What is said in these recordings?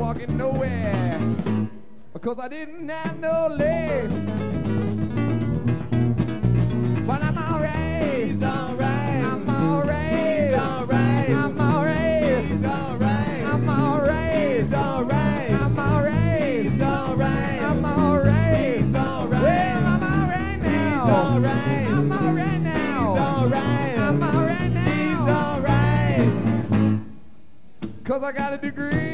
walking nowhere because I didn't have no legs. But I'm alright. He's alright. I'm alright. He's alright. I'm alright. He's alright. I'm alright. He's alright. I'm alright. He's alright. I'm alright. He's alright. Well, I'm alright now. He's alright. I'm alright now. He's alright. I'm alright now. He's alright. 'Cause I got a degree.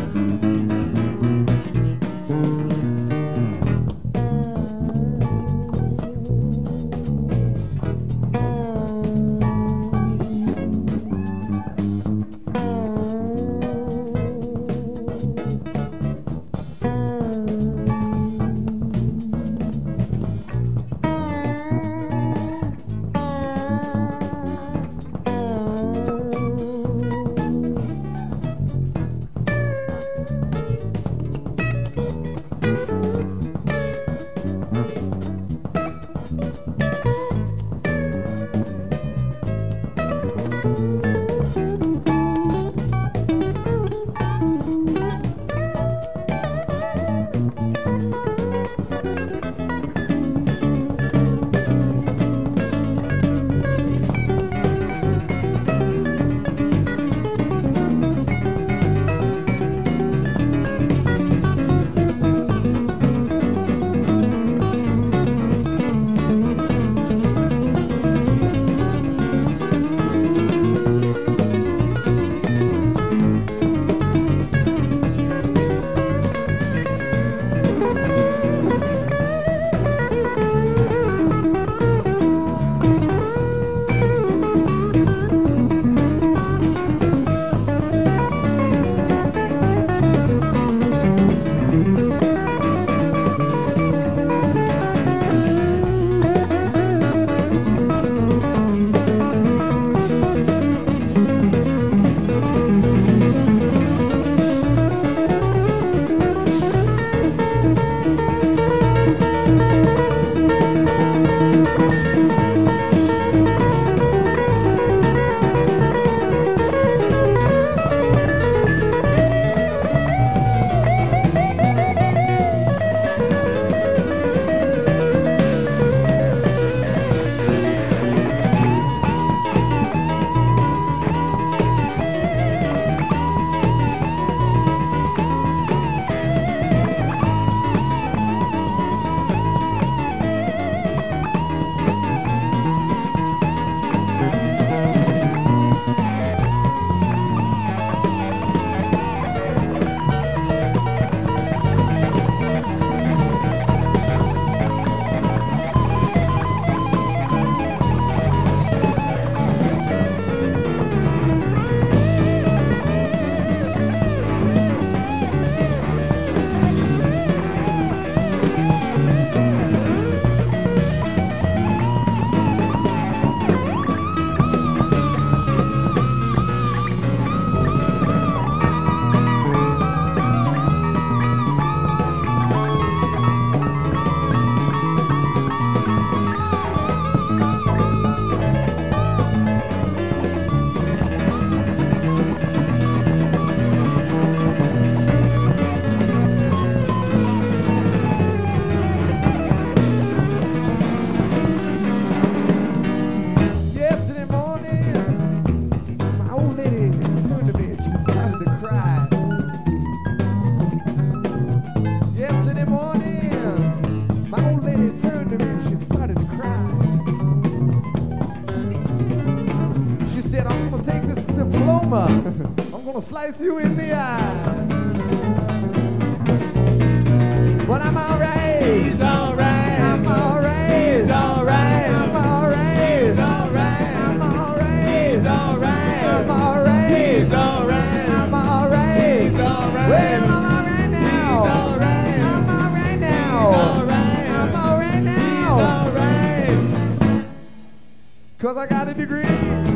I'm gonna slice you in the eye. But I'm alright. He's alright. I'm alright. He's alright. I'm alright. He's alright. I'm alright. He's alright. I'm alright. He's alright. I'm alright. He's alright. Well, I'm alright now. He's alright. I'm alright now. He's alright. I'm alright now. He's alright. 'Cause I got a degree.